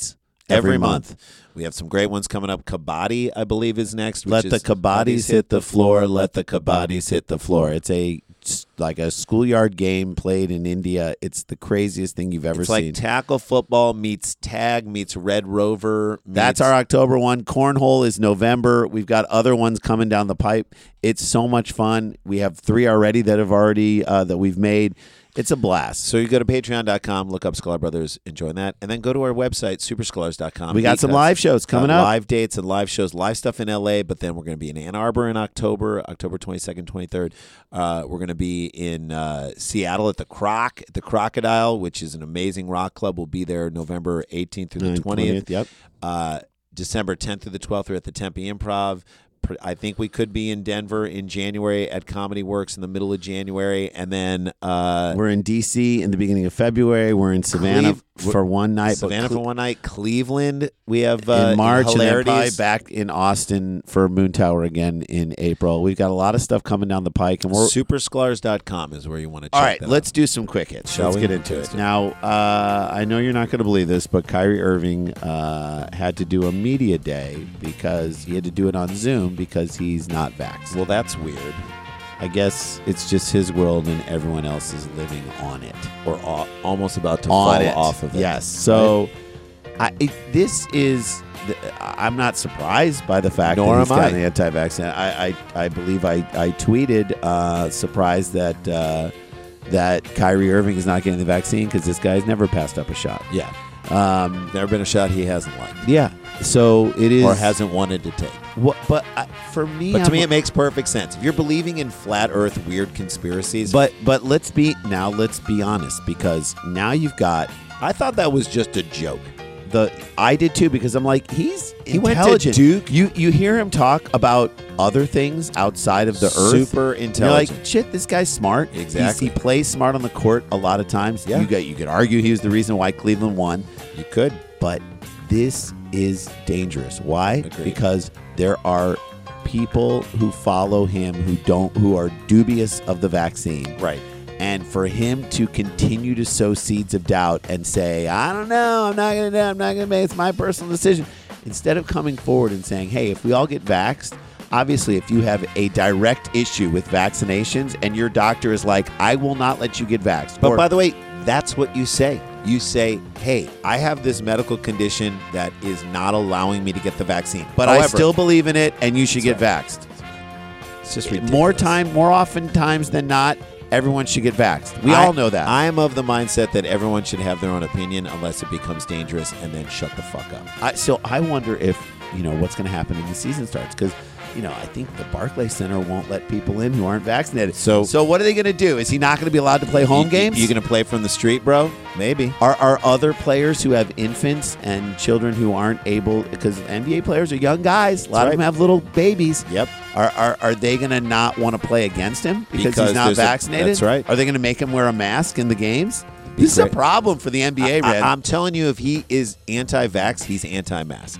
every, every month. month. We have some great ones coming up. Kabaddi, I believe, is next. Which Let is the Kabadis hit the floor. Let the Kabadis hit the floor. It's a like a schoolyard game played in India. It's the craziest thing you've ever It's seen. like tackle football meets tag meets Red Rover. Meets That's our October one. Cornhole is November. We've got other ones coming down the pipe. It's so much fun. We have three already that have already uh, that we've made. It's a blast. So you go to patreon dot com, look up Scholar Brothers, enjoy that, and then go to our website, super scholars dot com. We got some live shows coming uh, up. Live dates and live shows, live stuff in L A, but then we're going to be in Ann Arbor in October, October twenty-second, twenty-third. Uh, we're going to be in uh, Seattle at the Croc, at the Crocodile, which is an amazing rock club. We'll be there November eighteenth through the twentieth. Yep. Uh, December tenth through the twelfth, we're at the Tempe Improv. I think we could be in Denver in January at Comedy Works in the middle of January, and then uh, We're in D C in the beginning of February. We're in Savannah Cleve- for one night. but Savannah Cle- for one night, Cleveland. We have uh, in March, and then probably Hilarities. back in Austin for Moon Tower again in April. We've got a lot of stuff coming down the pike, and we're super scholars dot com is where you want to check all right. that Let's out. do some quick hits. Shall let's we? get into Let's it do it. now. Uh, I know you're not going to believe this, but Kyrie Irving uh, had to do a media day because he had to do it on Zoom because he's not vaxxed. Well, that's weird. I guess it's just his world, and everyone else is living on it. Or al- almost about to on fall it. off of it. Yes. So, I, it, this is. The, I'm not surprised by the fact Nor that he's am got I. an anti-vaccine. I, I, I believe I, I tweeted uh, surprised that uh, that Kyrie Irving is not getting the vaccine because this guy's never passed up a shot. Yeah. Um, Never been a shot he hasn't liked yeah. So it is. or hasn't wanted to take. What, but I, for me, But to I'm- me, it makes perfect sense. If you're believing in flat Earth weird conspiracies, But but let's be now. Let's be honest, because now you've got. I thought that was just a joke. The I did too because I'm like he's He went to intelligent. Duke. You you hear him talk about other things outside of the earth. Super You're intelligent. like shit. This guy's smart. He's- Exactly. he plays smart on the court a lot of times. Yeah. You got you could argue he was the reason why Cleveland won, You could. but this is dangerous. Why? Agreed. Because there are people who follow him who don't who are dubious of the vaccine. Right. And for him to continue to sow seeds of doubt and say, I don't know, I'm not going to do it, I'm not going to make it, it's my personal decision. Instead of coming forward and saying, hey, if we all get vaxxed, obviously if you have a direct issue with vaccinations and your doctor is like, I will not let you get vaxxed. But or, by the way, that's what you say. You say, hey, I have this medical condition that is not allowing me to get the vaccine. but I However, still believe in it and you should get That's vaxxed. it's just ridiculous. More time, more often times than not, everyone should get vaxxed. We I- all know that. I am of the mindset that everyone should have their own opinion unless it becomes dangerous, and then shut the fuck up. I, so I wonder if, you know, what's going to happen when the season starts. Because, you know, I think the Barclays Center won't let people in who aren't vaccinated. So- so what are they going to do? Is he not going to be allowed to play home You- games? You, going to play from the street, bro? Maybe. are, are other players who have infants and children who aren't able, because N B A players are young guys. A lot That's of them right. have little babies. Yep. Are are, are they going to not want to play against him because, Because he's not there's a- vaccinated? that's right. Are they going to make him wear a mask in the games? This is a great. problem for the N B A, Red. I, am telling you, if he is anti-vax, he's anti-mask.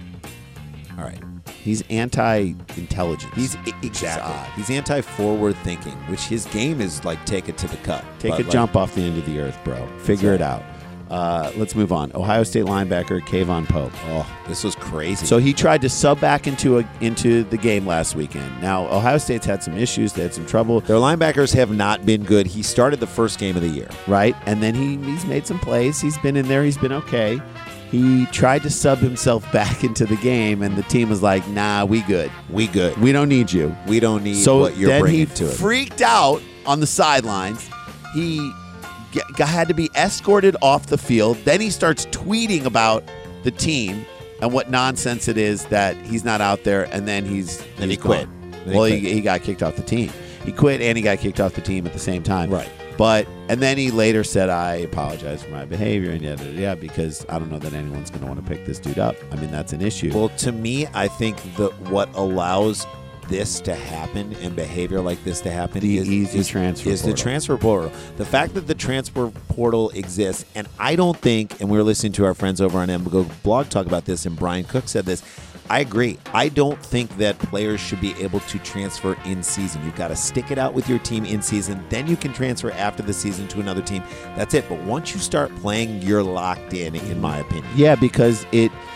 All right. He's anti-intelligence. He's exactly. He's anti-forward thinking, which his game is like take it to the cut. Take But, a like, jump off the end of the earth, bro. Figure right. it out. Uh, let's move on. Ohio State linebacker Kayvon Pope. Oh, this was crazy. So he tried to sub back into a, into the game last weekend. Now Ohio State's had some issues. They had some trouble, their linebackers have not been good. He started the first game of the year. right? And then he he's made some plays. He's been in there. He's been okay. He tried to sub himself back into the game, and the team was like, "Nah, we good. We good. We don't need you." We don't need So what you're then bringing he to it. freaked out on the sidelines. He g- g- had to be escorted off the field. Then he starts tweeting about the team and what nonsense it is that he's not out there. And then he's Then he's he quit. gone. Then he well, quit. he, he got kicked off the team. He quit and he got kicked off the team at the same time. Right. But and then he later said, "I apologize for my behavior," and yeah, yeah, because I don't know that anyone's going to want to pick this dude up. I mean, that's an issue. Well, to me, I think that what allows this to happen and behavior like this to happen The is, easy is, transfer is the portal. transfer portal. The fact that the transfer portal exists, and I don't think, and we were listening to our friends over on Embago Blog talk about this, and Brian Cook said this. I agree. I don't think that players should be able to transfer in season. You've got to stick it out with your team in season. Then you can transfer after the season to another team. That's it. But once you start playing, you're locked in, in my opinion. Yeah, because it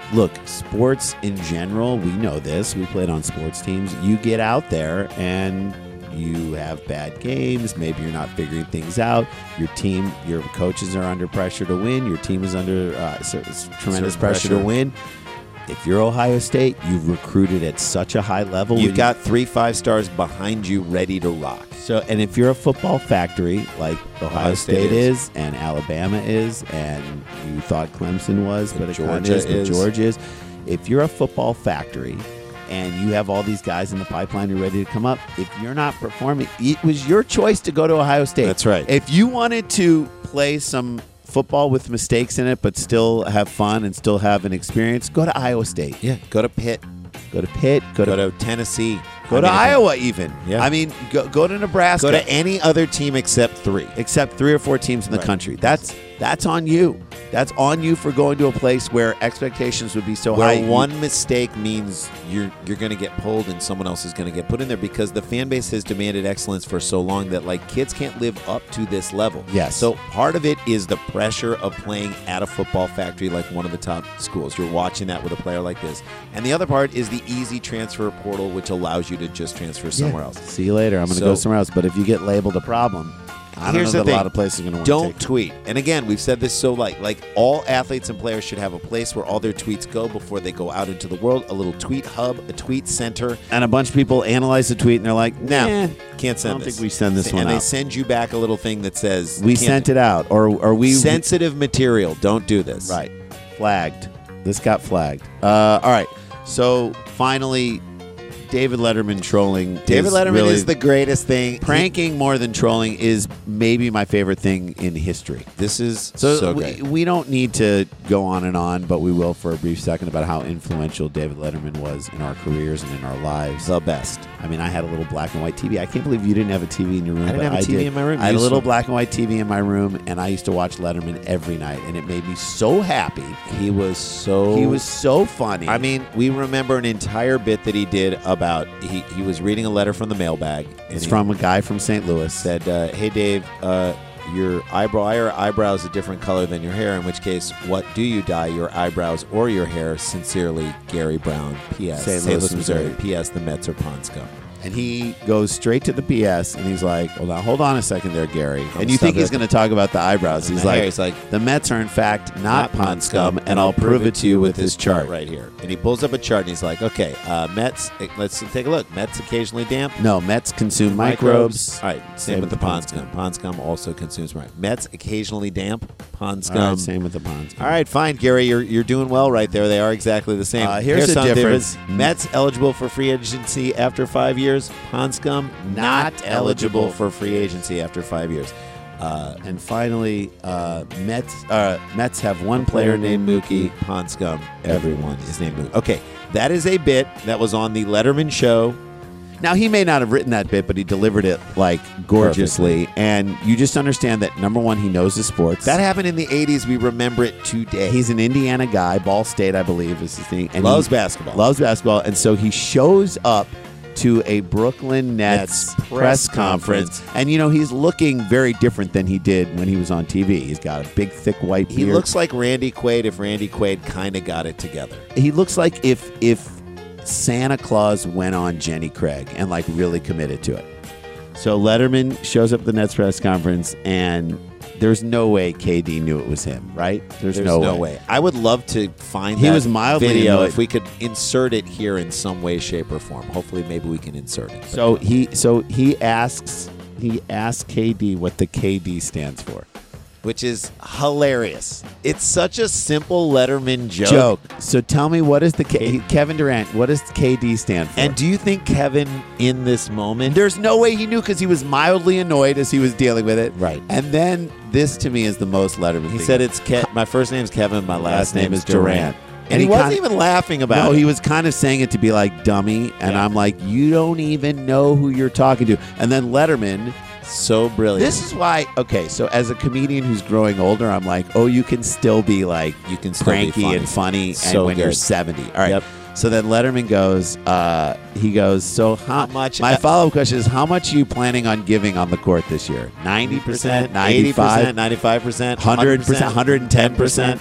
look, sports in general, we know this. We played on sports teams. You get out there and you have bad games. Maybe you're not figuring things out. Your team, your coaches are under pressure to win. Your team is under uh, tremendous pressure, pressure to win. If you're Ohio State, you've recruited at such a high level. You've got three five stars behind you ready to rock. So, and if you're a football factory like Ohio, Ohio State, State is. is. and Alabama is, and you thought Clemson was, but it kind of Georgia is, but is. Georgia is. If you're a football factory and you have all these guys in the pipeline who are ready to come up, if you're not performing, it was your choice to go to Ohio State. That's right. If you wanted to play some football with mistakes in it, but still have fun and still have an experience, go to Iowa State. Yeah, go to Pitt. Go to Pitt. Go, Go to, to Tennessee. go I to mean, Iowa even. Yeah. I mean, go, go to Nebraska. Go to any other team except three. except three or four teams in the Right. country. That's that's on you. That's on you for going to a place where expectations would be so Where high. you- one mistake means you're you're going to get pulled and someone else is going to get put in there because the fan base has demanded excellence for so long that like kids can't live up to this level. Yes. So part of it is the pressure of playing at a football factory like one of the top schools. You're watching that with a player like this. And the other part is the easy transfer portal which allows you to just transfer somewhere Yeah. else. See you later. I'm going to So- go somewhere else. But if you get labeled a problem, I don't Here's know the that thing. a lot of places are going to want to Don't take it. tweet. And again, we've said this so like like all athletes and players should have a place where all their tweets go before they go out into the world. A little tweet hub, a tweet center. And a bunch of people analyze the tweet and they're like, No, nah, can't send I don't this. think we send this and one they out. send you back a little thing that says we can't- sent it out. Or, or we... sensitive material. Don't do this. Right. Flagged. This got flagged. Uh, all right. So finally, David Letterman trolling. David is Letterman really, is the greatest thing. pranking more than trolling is maybe my favorite thing in history. This is So, so, we, great. we don't need to go on and on, but we will for a brief second about how influential David Letterman was in our careers and in our lives. The best. I mean, I had a little black and white T V. I can't believe you didn't have a T V in your room. I didn't but have a T V did. in my room. I had a You little used to- black and white T V in my room, and I used to watch Letterman every night, and it made me so happy. He was so. He was so funny. I mean, we remember an entire bit that he did about he, he was reading a letter from the mailbag. And it's he from a guy from Saint Louis. said, uh, "Hey Dave, uh, your eyebrow why are your eyebrows a different color than your hair? In which case, what do you dye, your eyebrows or your hair? Sincerely, Gary Brown. P S. Saint Saint Louis, Louis, Missouri. Missouri. P S. The Mets are pond scum." And he goes straight to the P S, and he's like, "Well, now hold on a second there, Gary." And you stop think he's it. going to talk about the eyebrows? And He's the like, hair, he's like, "The Mets are in fact not pond scum, and I'll prove it to you with this chart." right here. And he pulls up a chart and he's like, "Okay, uh, Mets. eh, Let's take a look. Mets occasionally damp." No, Mets consume microbes. All right, same, with the pond scum. Pond scum also consumes right. Mets occasionally damp. Pond All scum. right, same with the pond scum. All right, fine, Gary. You're you're doing well right there. They are exactly the same. Uh, here's the something, David. difference. Mets eligible for free agency after five years. Pond scum not eligible for free agency after five years. Uh, And finally, uh, Mets uh, Mets have one player named Mookie. Pond scum. Everyone is named Mookie. Okay, that is a bit that was on the Letterman show. Now, he may not have written that bit, but he delivered it, like, gorgeously. And you just understand that, number one, he knows his sports. That happened in the eighties. We remember it today. He's an Indiana guy. Ball State, I believe, is his thing. And Loves he basketball. Loves basketball. And so he shows up to a Brooklyn Nets, Nets press, press conference. conference. And, you know, he's looking very different than he did when he was on T V. He's got a big, thick white beard. He looks like Randy Quaid if Randy Quaid kind of got it together. He looks like if if Santa Claus went on Jenny Craig and like really committed to it. So Letterman shows up at the Nets press conference, and there's no way K D knew it was him, right? There's, There's no, no, way. way. I would love to find He that was mildly video annoyed. if we could insert it here in some way, shape, or form. Hopefully, maybe we can insert it. So he so he asks he asks K D what the K D stands for. Which is hilarious. It's such a simple Letterman joke. Joke. So tell me, what is the K, Kevin Durant? What does K D stand for? And do you think Kevin, in this moment, there's no way he knew because he was mildly annoyed as he was dealing with it. Right. And then this to me is the most Letterman. he thing. said, "It's Ke- my first name's Kevin, my last, Last name is Durant." And, And he, he wasn't kinda- even laughing about No, it. he was kind of saying it to be like dummy, and Yeah. I'm like, you don't even know who you're talking to. And then Letterman. so brilliant. This is why. Okay, so as a comedian who's growing older, I'm like, oh, you can still be like You can still be cranky funny. and funny, So and when you're good. seventy. All right. Yep. So then Letterman goes. Uh, he goes. So how, How much- My follow up question is, how much are you planning on giving on the court this year? Ninety percent, eighty ninety-five, percent, ninety-five percent, hundred percent, hundred and ten percent.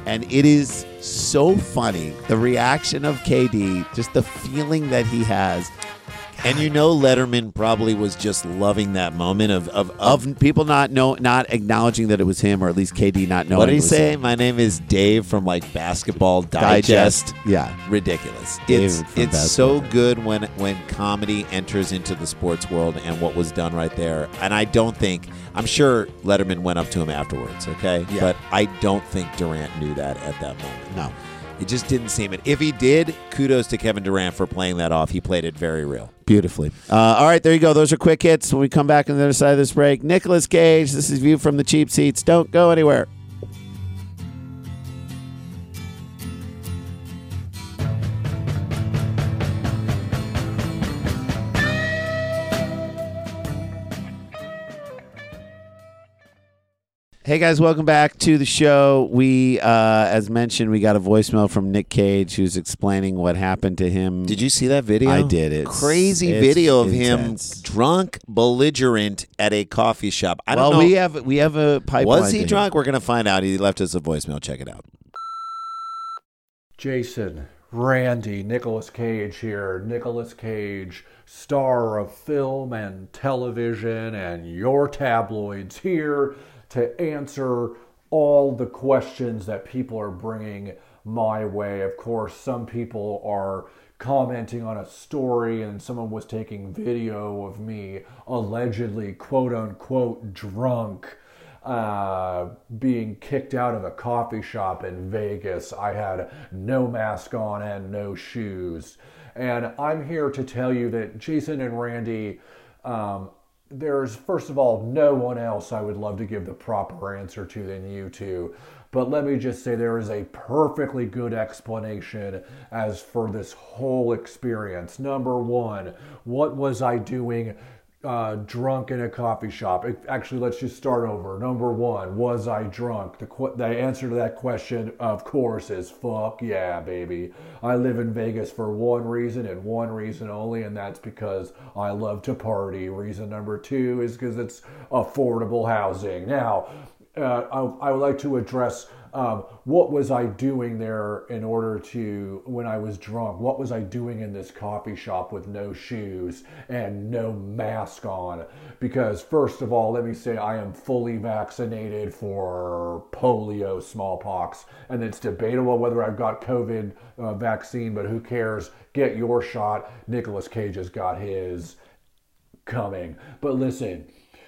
And it is so funny. The reaction of K D, just the feeling that he has. And you know Letterman probably was just loving that moment of of, of, of people not know, not acknowledging that it was him, or at least K D not knowing. What did he it was say? him. My name is Dave from like Basketball Digest. Digest. Yeah. Ridiculous. David It's from it's so Basketball. good when when comedy enters into the sports world and what was done right there. And I don't think I'm sure Letterman went up to him afterwards, okay? Yeah. But I don't think Durant knew that at that moment. No. It just didn't seem it. If he did, kudos to Kevin Durant for playing that off. He played it very real. Beautifully. Uh, all right, there you go. Those are quick hits. When we come back on the other side of this break, Nicolas Cage, this is View from the Cheap Seats. Don't go anywhere. Hey guys, welcome back to the show. We, uh, as mentioned, we got a voicemail from Nick Cage who's explaining what happened to him. Did you see that video? I did. It's crazy it's video of intense. him drunk, belligerent at a coffee shop. I don't well, know. we have we have a pipeline. Was he to him. drunk? We're gonna find out. He left us a voicemail. Check it out. Jason, Randy, Nicolas Cage here. Nicolas Cage, star of film and television and your tabloids, here to answer all the questions that people are bringing my way. Of course, some people are commenting on a story and someone was taking video of me allegedly, quote unquote, drunk, uh, being kicked out of a coffee shop in Vegas. I had no mask on and no shoes. And I'm here to tell you that Jason and Randy, um, there's, first of all, no one else I would love to give the proper answer to than you two. But let me just say there is a perfectly good explanation as for this whole experience. Number one, what was I doing uh, drunk in a coffee shop? Actually, let's just start over. Number one, was I drunk? The, qu- the answer to that question, of course, is fuck yeah, baby. I live in Vegas for one reason and one reason only, and that's because I love to party. Reason number two is because it's affordable housing. Now, uh, I, I would like to address um, what was I doing there in order to, when I was drunk, what was I doing in this coffee shop with no shoes and no mask on? Because first of all, let me say I am fully vaccinated for polio, smallpox, and it's debatable whether I've got COVID uh, vaccine, but who cares? Get your shot. Nicolas Cage has got his coming. But listen,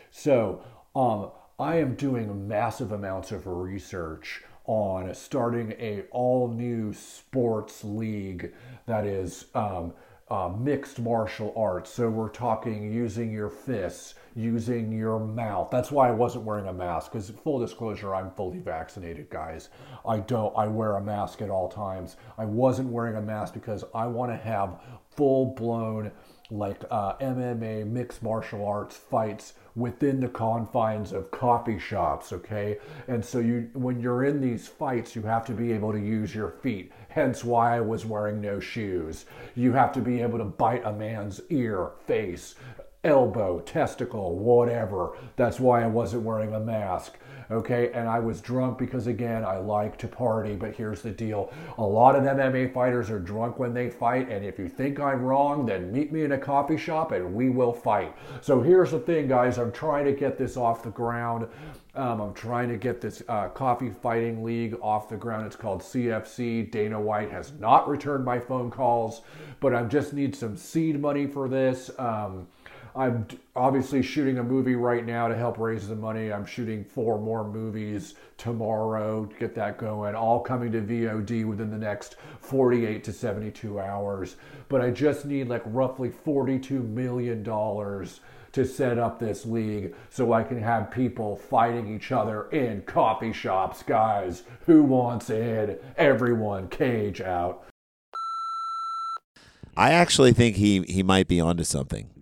so um, I am doing massive amounts of research on starting a all-new sports league that is um, uh, mixed martial arts. So we're talking using your fists, using your mouth. That's why I wasn't wearing a mask, because full disclosure, I'm fully vaccinated, guys. I don't, I wear a mask at all times. I wasn't wearing a mask because I want to have full-blown like uh, M M A, mixed martial arts fights within the confines of coffee shops, okay? And so you, when you're in these fights, you have to be able to use your feet. Hence why I was wearing no shoes. You have to be able to bite a man's ear, face, elbow, testicle, whatever. That's why I wasn't wearing a mask. Okay, and I was drunk because, again, I like to party, but here's the deal. A lot of M M A fighters are drunk when they fight, and if you think I'm wrong, then meet me in a coffee shop and we will fight. So here's the thing, guys. I'm trying to get this off the ground. Um, I'm trying to get this uh, coffee fighting league off the ground. It's called C F C. Dana White has not returned my phone calls, but I just need some seed money for this. Um, I'm obviously shooting a movie right now to help raise the money. I'm shooting four more movies tomorrow to get that going, all coming to V O D within the next forty-eight to seventy-two hours. But I just need like roughly forty-two million dollars to set up this league so I can have people fighting each other in coffee shops. Guys, who wants in? Everyone, Cage out. I actually think he he might be onto something. Yeah.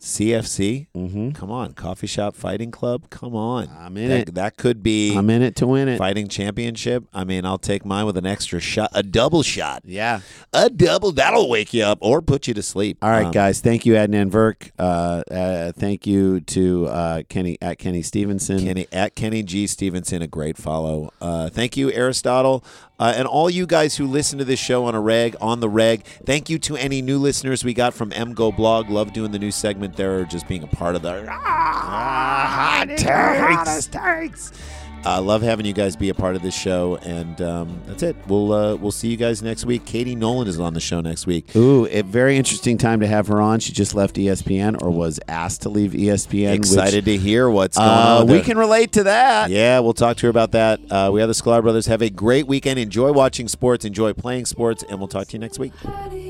C F C? Mm-hmm. Come on. Coffee Shop Fighting Club? Come on. I'm in that, it. That could be I'm in it to win it. fighting championship. I mean, I'll take mine with an extra shot, a double shot. Yeah. A double. That'll wake you up or put you to sleep. All right, Um, guys. Thank you, Adnan Verk. Uh, uh, thank you to uh, Kenny at Kenny Stevenson. Kenny at Kenny G Stevenson, a great follow. Uh, thank you, Aristotle, uh, and all you guys who listen to this show on a reg, on the reg. Thank you to any new listeners we got from M Go Blog. Love doing the new segment there, or just being a part of the ah, hot takes. Uh, love having you guys be a part of this show, and um, that's it. We'll uh, we'll see you guys next week. Katie Nolan is on the show next week. Ooh, a very interesting time to have her on. She just left E S P N, or was asked to leave E S P N. Excited which, to hear what's going uh, on. We there. can relate to that. Yeah, we'll talk to her about that. Uh, we are the Sklar Brothers. Have a great weekend. Enjoy watching sports. Enjoy playing sports. And we'll talk to you next week.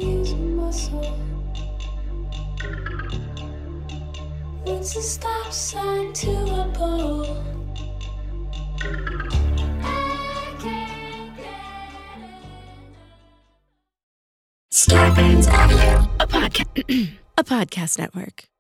It's a stop sign to a pole. Starburns Audio, a podcast, a podcast network.